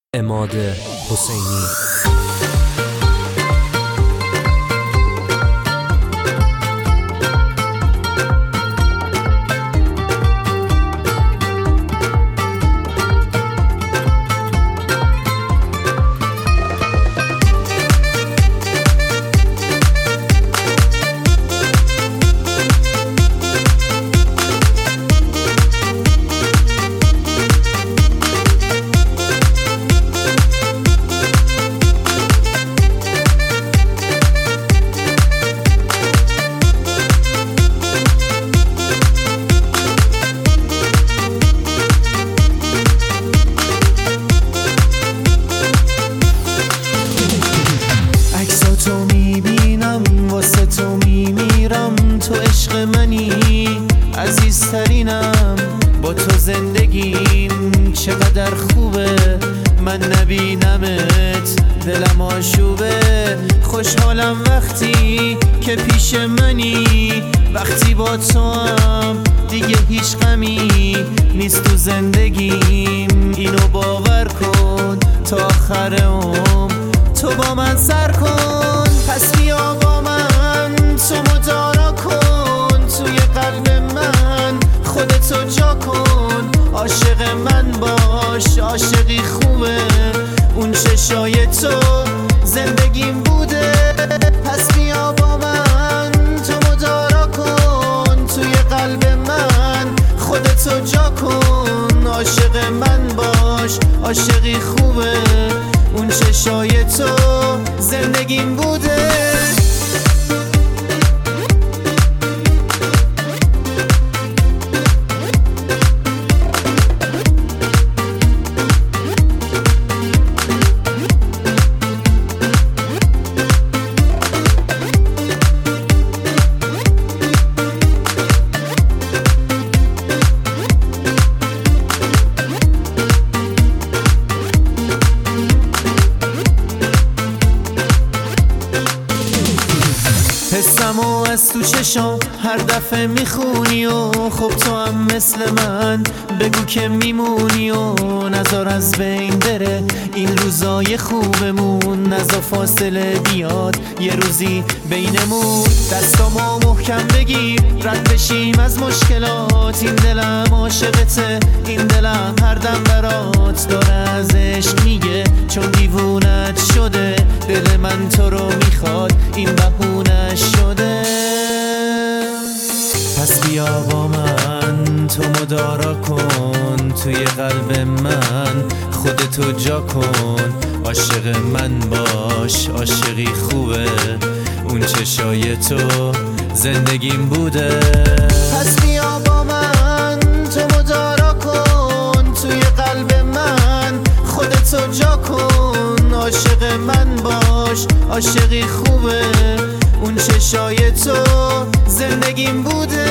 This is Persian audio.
عماد حسینی. تو میبینم واسه تو میمیرم، تو عشق منی عزیزترینم، با تو زندگیم چقدر خوبه، من نبینمت دلم آشوبه، خوشحالم وقتی که پیش منی، وقتی با تو هم دیگه هیچ غمی نیست تو زندگیم، اینو باور کن تا آخر عمر تو با من سر کن، پس بیا با من تو مدارا کن، توی قلب من خودتو جا کن، عاشق من باش، عاشقی خوبه، اون چشای تو زندگیم بوده، پس بیا با من تو مدارا کن، توی قلب من خودتو جا کن، عاشق من باش، عاشقی خوبه، اون چشای تو زندگیم بوده. حسمو از تو چشم هر دفعه میخونی و خب تو هم مثل من بگو که میمونی و نذار از بین بره این روزای خوبمون، نذار فاصله بیاد یه روزی بینمون، دستامو محکم بگیر رد بشیم از مشکلات، این دلم عاشقته، این دلم هر دم برات داره از عشق میگه، چون دیوونت شده دل من تو رو میخواد، این بهونش شده، پس بیا با من تو مدارا کن، توی قلب من خودتو جا کن، عاشق من باش، عاشقی خوبه، اون چشای تو زندگیم بوده، پس بیا با من تو مدارا کن، توی قلب من خودتو جا کن، عاشق من باش، عاشقی خوبه، اون چشای تو زندگیم بوده.